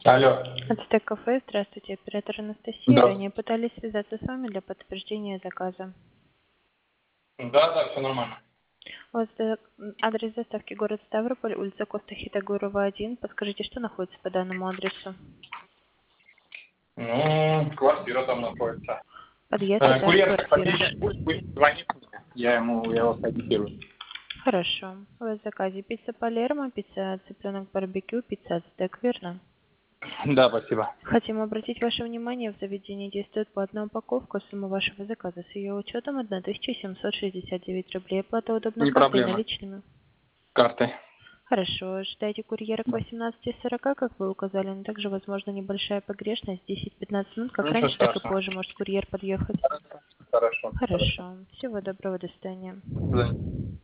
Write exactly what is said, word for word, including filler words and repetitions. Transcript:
Алло. Ацтек кафе, здравствуйте, оператор Анастасия. Да. Ранее пытались связаться с вами для подтверждения заказа. Да, да, все нормально. У вас э, адрес доставки город Ставрополь, улица Коста Хитагурова, один. Подскажите, что находится по данному адресу? Ну, квартира там находится. Подъезд, Э, этаж, курьер как квартира. подъедет, пусть будет звонить мне. Я ему, я его сориентирую. Хорошо. У вас в заказе пицца Палермо, пицца цыпленок барбекю, пицца Ацтек, верно? Да, спасибо. Хотим обратить ваше внимание, в заведении действует платная упаковка. Сумма вашего заказа с ее учетом тысяча семьсот шестьдесят девять рублей. Оплата удобно Не картой и проблема. наличными. Картой. Хорошо. Ожидайте курьера к восемнадцати сорока, как вы указали, но также возможна небольшая погрешность, десять-пятнадцать минут, как Ничего раньше, так и страшного. позже может курьер подъехать. Хорошо, хорошо. Хорошо. Хорошо. Всего доброго, до свидания. До свидания.